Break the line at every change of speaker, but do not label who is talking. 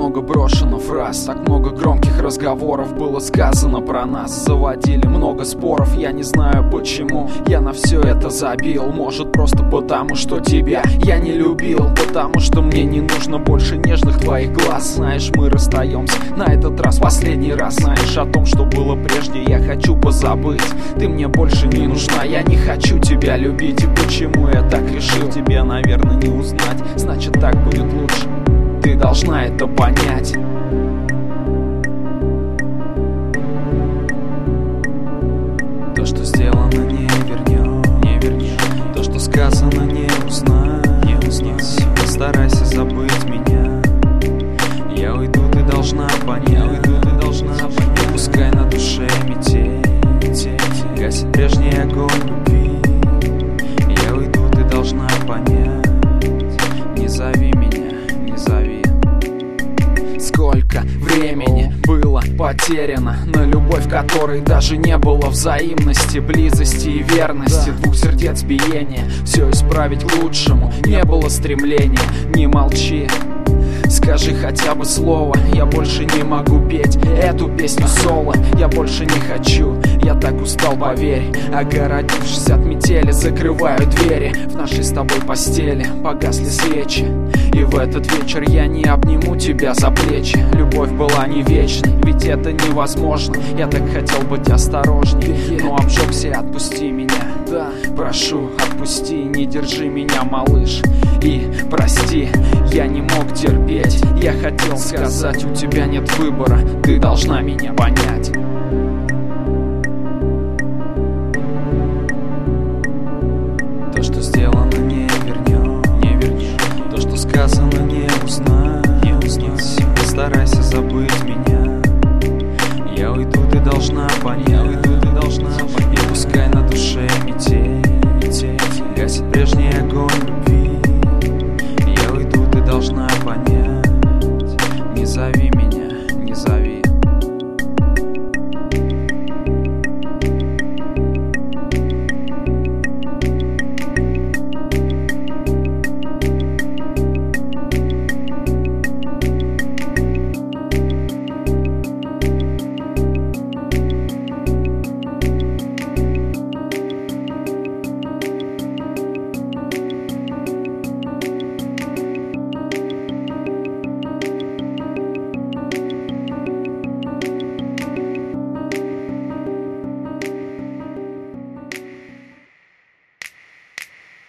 много брошено фраз, так много громких разговоров было сказано про нас. Заводили много споров, я не знаю почему я на все это забил. Может просто потому, что тебя я не любил, потому что мне не нужно больше нежных твоих глаз. Знаешь, мы расстаемся на этот раз последний раз. Знаешь, о том, что было прежде, я хочу позабыть. Ты мне больше не нужна, я не хочу тебя любить. И почему я так решил, тебе, наверное, не узнать. Значит, так будет лучше, ты должна это понять. То, что сделано, не вернешь. То, что сказано, не узнать. Постарайся забыть меня. Я уйду, ты должна понять. И пускай на душе метель гасит прежний огонь любви. Я уйду, ты должна понять. Не зови меня, не зови. Сколько времени было потеряно на любовь, которой даже не было взаимности, близости и верности, двух сердец биения. Все исправить к лучшему не было стремления. Не молчи, скажи хотя бы слово. Я больше не могу петь эту песню соло. Я больше не хочу, я так устал, поверь. Огородившись от метели, закрываю двери. В нашей с тобой постели погасли свечи, и в этот вечер я не обниму тебя за плечи. Любовь была не вечной, ведь это невозможно. Я так хотел быть осторожней, но обжегся, и отпусти меня. Да, прошу, отпусти, не держи меня, малыш. И прости, я не мог терпеть. Я хотел сказать, у тебя нет выбора, ты должна меня понять.